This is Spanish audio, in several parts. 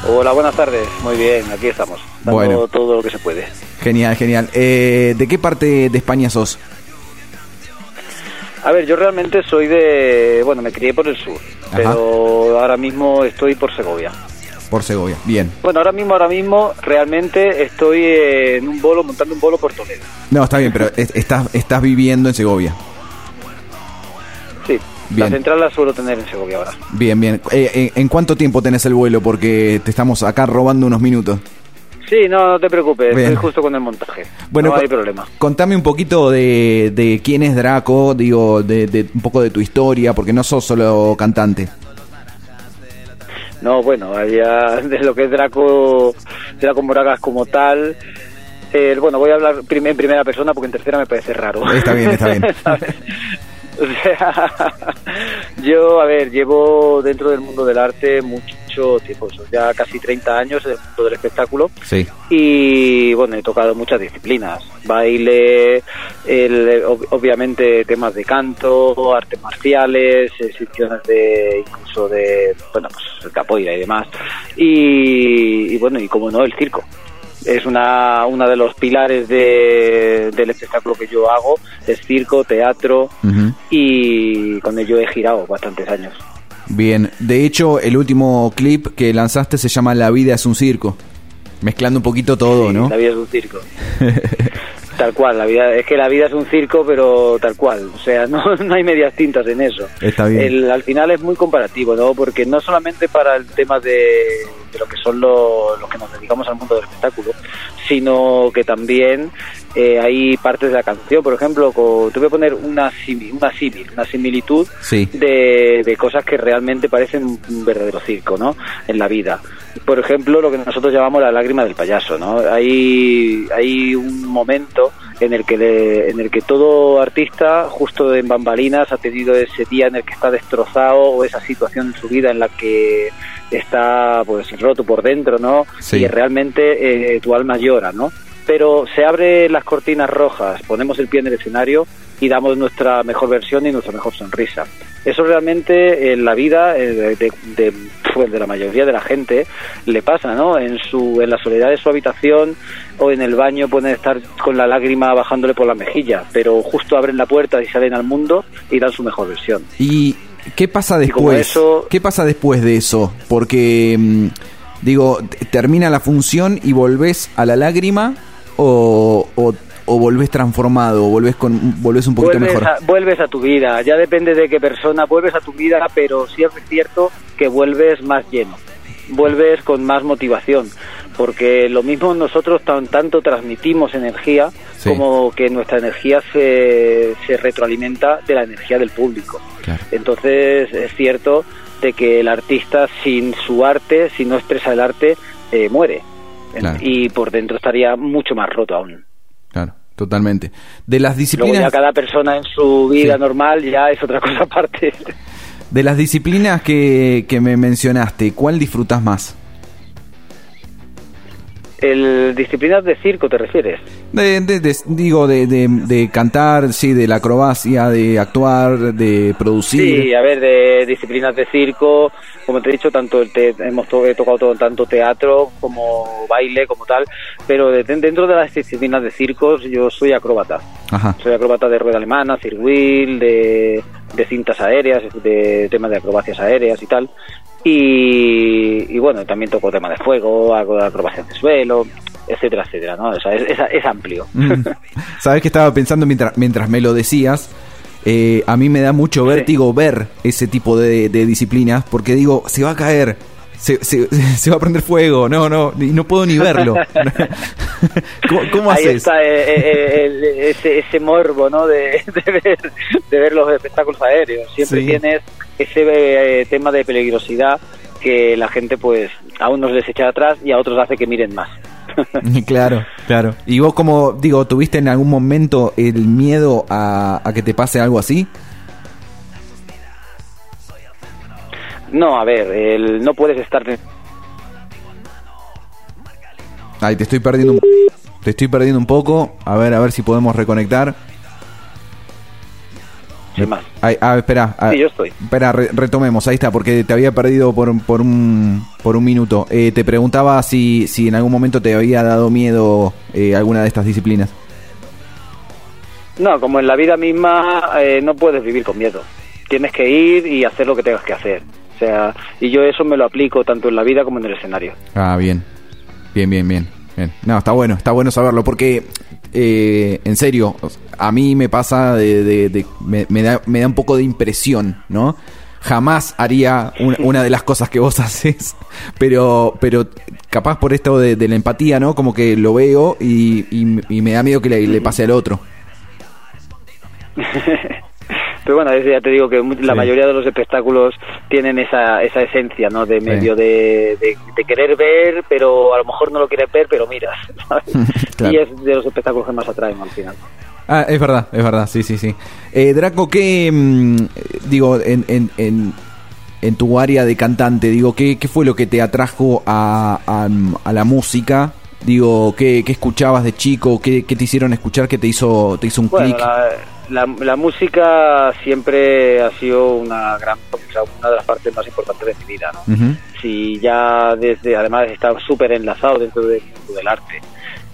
Hola, buenas tardes. Muy bien, aquí estamos, dando todo lo que se puede. Genial, genial. ¿De qué parte de España sos? A ver, yo realmente soy bueno, me crié por el sur, pero ahora mismo estoy por Segovia. Por Segovia, bien. Bueno, ahora mismo, realmente estoy en un bolo, montando un bolo por Toledo. No, está bien, pero estás viviendo en Segovia. Sí, bien. La central la suelo tener en Segovia ahora. Bien, bien. ¿En cuánto tiempo tenés el vuelo? Porque te estamos acá robando unos minutos. Sí, no te preocupes, bien. estoy justo con el montaje. Bueno, no hay problema. Contame un poquito de quién es Draco, digo, de un poco de tu historia, porque no sos solo cantante. No, bueno, allá de lo que es Draco Moragas como tal. Bueno, voy a hablar en primera persona porque en tercera me parece raro. Está bien. O sea, yo, a ver, llevo dentro del mundo del arte mucho tiempo, ya casi 30 años en el mundo del espectáculo. Sí. Y bueno, he tocado muchas disciplinas: baile, obviamente temas de canto, artes marciales, secciones incluso de, bueno, pues capoeira y demás. Y bueno, y como no, el circo. Es una de los pilares del espectáculo que yo hago, es circo, teatro, y con ello he girado bastantes años. Bien, de hecho el último clip que lanzaste se llama La vida es un circo, mezclando un poquito todo, sí, ¿no? La vida es un circo. Tal cual, la vida es un circo, pero tal cual, o sea, no hay medias tintas en eso. Está bien. Al final es muy comparativo, ¿no? Porque no solamente para el tema de lo que son los que nos dedicamos al mundo del espectáculo, sino que también hay partes de la canción, por ejemplo, te voy a poner una similitud, sí, de cosas que realmente parecen un verdadero circo, ¿no? En la vida. Por ejemplo, lo que nosotros llamamos la lágrima del payaso, ¿no? Hay un momento en el que todo artista, justo en bambalinas, ha tenido ese día en el que está destrozado, o esa situación en su vida en la que está pues roto por dentro, ¿no? Sí. Y realmente tu alma llora, ¿no? Pero se abren las cortinas rojas, ponemos el pie en el escenario y damos nuestra mejor versión y nuestra mejor sonrisa. Eso realmente en la vida de la mayoría de la gente le pasa, ¿no? En la soledad de su habitación o en el baño pueden estar con la lágrima bajándole por la mejilla, pero justo abren la puerta y salen al mundo y dan su mejor versión. ¿Y qué pasa después? ¿Qué pasa después de eso? Porque, digo, termina la función y volvés a la lágrima o volvés transformado, o volvés un poquito mejor. Vuelves a tu vida, ya depende de qué persona, vuelves a tu vida, pero sí es cierto que vuelves más lleno, vuelves con más motivación, porque lo mismo nosotros tanto transmitimos energía, sí, como que nuestra energía se retroalimenta de la energía del público. Claro. Entonces es cierto de que el artista sin su arte, si no expresa el arte, muere. Claro. Y por dentro estaría mucho más roto aún. Claro, totalmente. De las disciplinas... Luego ya cada persona en su vida, sí, normal ya es otra cosa aparte. De las disciplinas que me mencionaste, ¿cuál disfrutas más? ¿Disciplinas de circo te refieres? Digo, de cantar, sí, de la acrobacia, de actuar, de producir. Sí, a ver, de disciplinas de circo, como te he dicho, he tocado tanto teatro como baile, como tal, pero dentro de las disciplinas de circos yo soy acróbata. Ajá. Soy acróbata de rueda alemana, circuil, de cintas aéreas, de temas de acrobacias aéreas y tal. Y bueno, también toco temas de fuego, hago acrobacias de suelo, etcétera, etcétera, ¿no? O sea, es amplio. Sabes que estaba pensando mientras me lo decías, a mí me da mucho vértigo, sí, ver ese tipo de disciplinas, porque digo, se va a caer, se va a prender fuego, y no puedo ni verlo. ¿Cómo haces? Ahí está ese morbo, ¿no? de ver los espectáculos aéreos. Siempre, sí, tienes ese tema de peligrosidad que la gente pues a unos les echa atrás y a otros hace que miren más. Claro. ¿Y vos, como digo, tuviste en algún momento el miedo a que te pase algo así? No, a ver, no puedes estar... Ay, te estoy perdiendo un poco. A ver si podemos reconectar. Sin más. Espera. Sí, yo estoy. Espera, retomemos. Ahí está, porque te había perdido por un minuto. Te preguntaba si en algún momento te había dado miedo alguna de estas disciplinas. No, como en la vida misma, no puedes vivir con miedo. Tienes que ir y hacer lo que tengas que hacer. O sea, y yo eso me lo aplico tanto en la vida como en el escenario. Ah, bien. Bien. No, está bueno saberlo, porque en serio, a mí me pasa me da un poco de impresión, ¿no? Jamás haría una de las cosas que vos haces, pero capaz por esto de la empatía, ¿no? Como que lo veo y me da miedo que le pase al otro. Pero bueno, ya te digo que la mayoría de los espectáculos tienen esa esencia, ¿no? De medio de querer ver, pero a lo mejor no lo quieres ver, pero miras, ¿sabes? Claro. Y es de los espectáculos que más atraen al final. Ah, es verdad, sí. Draco, ¿qué digo, en tu área de cantante, digo, qué fue lo que te atrajo a la música? Digo, ¿qué escuchabas de chico? ¿Qué te hicieron escuchar? ¿Qué te hizo un clic? La música siempre ha sido una de las partes más importantes de mi vida, ¿no? Uh-huh. Si ya además está súper enlazado dentro del mundo del arte.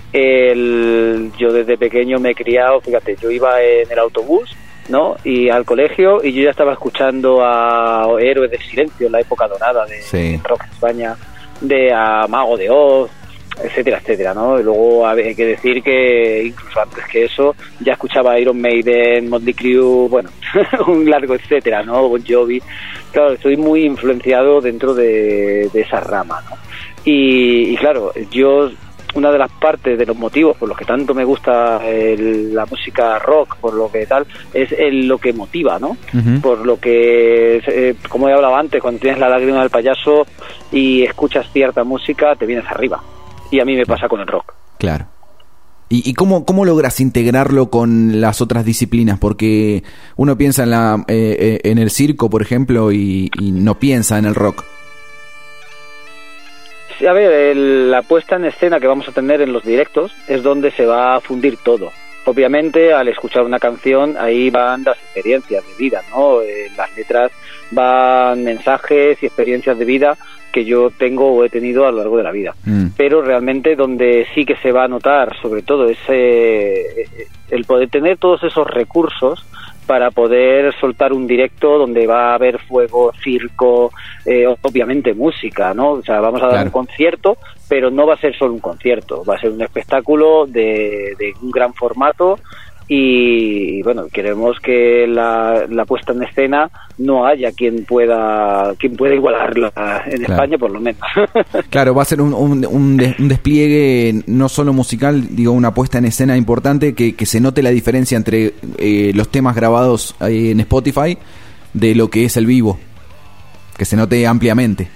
Yo desde pequeño me he criado, fíjate, yo iba en el autobús, ¿no? Y al colegio, y yo ya estaba escuchando a Héroes del Silencio en la época dorada de rock en España, a Mago de Oz, etcétera, ¿no? Y luego hay que decir que incluso antes que eso ya escuchaba Iron Maiden, Motley Crue, bueno, un largo etcétera, ¿no? Bon Jovi. Claro, estoy muy influenciado dentro de esa rama, ¿no? Y claro, una de las partes de los motivos por los que tanto me gusta la música rock, por lo que tal, es lo que motiva, ¿no? Uh-huh. Por lo que, como he hablado antes, cuando tienes la lágrima del payaso y escuchas cierta música, te vienes arriba. Y a mí me pasa con el rock. Claro. ¿Y cómo logras integrarlo con las otras disciplinas? Porque uno piensa en el circo, por ejemplo, y no piensa en el rock. Sí, a ver, la puesta en escena que vamos a tener en los directos es donde se va a fundir todo. Obviamente, al escuchar una canción, ahí van las experiencias de vida, ¿no? Las letras van mensajes y experiencias de vida que yo tengo o he tenido a lo largo de la vida. Pero realmente donde sí que se va a notar, sobre todo, el poder tener todos esos recursos para poder soltar un directo donde va a haber fuego, circo, obviamente música, ¿no? O sea, vamos a dar un concierto, pero no va a ser solo un concierto, va a ser un espectáculo de un gran formato y bueno, queremos que la puesta en escena no haya quien pueda igualarla en España, por lo menos. Claro, va a ser un despliegue no solo musical, digo, una puesta en escena importante, que se note la diferencia entre los temas grabados en Spotify de lo que es el vivo, que se note ampliamente.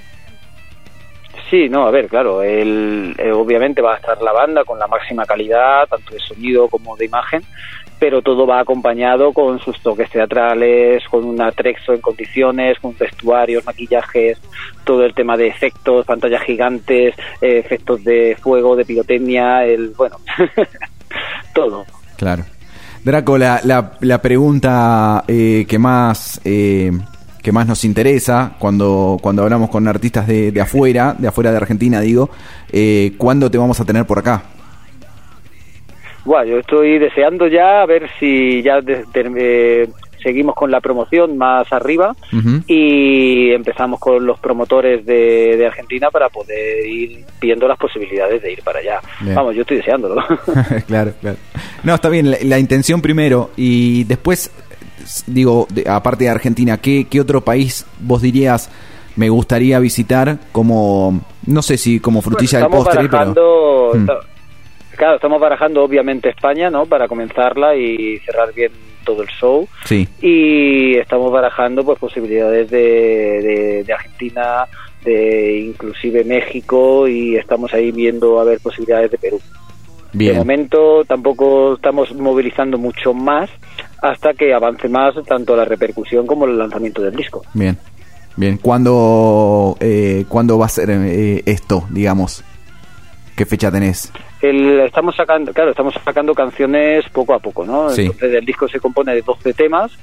Sí, no, a ver, claro, obviamente va a estar la banda con la máxima calidad, tanto de sonido como de imagen, pero todo va acompañado con sus toques teatrales, con un atrexo en condiciones, con vestuarios, maquillajes, todo el tema de efectos, pantallas gigantes, efectos de fuego, de pirotecnia, bueno, todo. Claro. Draco, la pregunta que más nos interesa cuando hablamos con artistas de afuera de Argentina, digo, ¿cuándo te vamos a tener por acá? Bueno, yo estoy deseando ya a ver si ya seguimos con la promoción más arriba. Uh-huh. Y empezamos con los promotores de Argentina para poder ir viendo las posibilidades de ir para allá. Bien. Vamos, yo estoy deseándolo. Claro. No, está bien, la intención primero y después, digo, aparte de Argentina, ¿qué otro país vos dirías me gustaría visitar como, no sé si como frutilla del postre, pero... Claro, estamos barajando obviamente España, ¿no? Para comenzarla y cerrar bien todo el show. Sí. Y estamos barajando pues posibilidades de Argentina, de inclusive México, y estamos ahí viendo a ver posibilidades de Perú. Bien. De momento tampoco estamos movilizando mucho más hasta que avance más tanto la repercusión como el lanzamiento del disco. Bien. ¿Cuándo va a ser esto, digamos? ¿Qué fecha tenés? Estamos sacando canciones poco a poco, ¿no? Sí. Entonces el disco se compone de 12 temas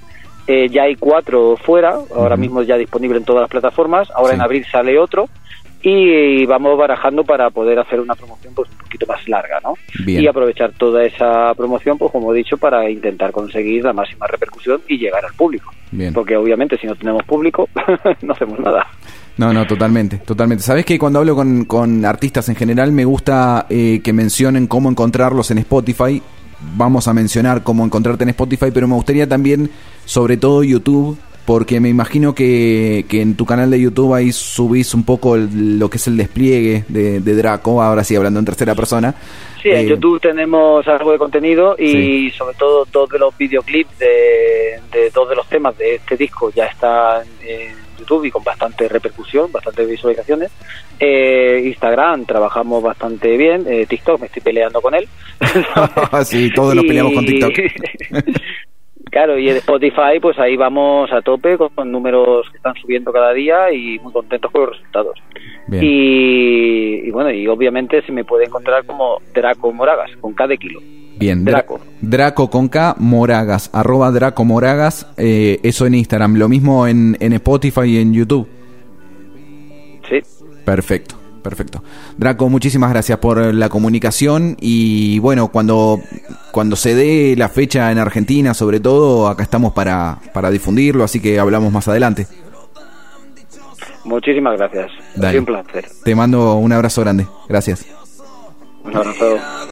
Ya hay 4 fuera, ahora mismo ya disponible en todas las plataformas, ahora en abril sale otro, y vamos barajando para poder hacer una promoción pues un poquito más larga, ¿no? Bien. Y aprovechar toda esa promoción, pues como he dicho, para intentar conseguir la máxima repercusión y llegar al público. Bien. Porque obviamente si no tenemos público no hacemos nada. No, totalmente. Sabes que cuando hablo con artistas en general me gusta que mencionen cómo encontrarlos en Spotify. Vamos a mencionar cómo encontrarte en Spotify, pero me gustaría también, sobre todo YouTube, porque me imagino que en tu canal de YouTube ahí subís un poco lo que es el despliegue de Draco, ahora sí hablando en tercera persona. Sí, en YouTube tenemos algo de contenido y sobre todo 2 de los videoclips de 2 de los temas de este disco ya están en YouTube y con bastante repercusión, bastantes visualizaciones. Instagram trabajamos bastante bien, TikTok me estoy peleando con él. Sí, todos nos peleamos con TikTok. Claro, y en Spotify pues ahí vamos a tope con números que están subiendo cada día y muy contentos con los resultados. Bien. Y bueno, y obviamente se me puede encontrar como Draco Moragas, con K de kilo. Bien, Draco. Draco con K, Moragas, @Draco Moragas, eso en Instagram, lo mismo en Spotify y en YouTube. Sí. Perfecto. Draco, muchísimas gracias por la comunicación y bueno, cuando se dé la fecha en Argentina, sobre todo, acá estamos para difundirlo, así que hablamos más adelante. Muchísimas gracias. Dale. Un placer. Te mando un abrazo grande. Gracias. Un abrazo.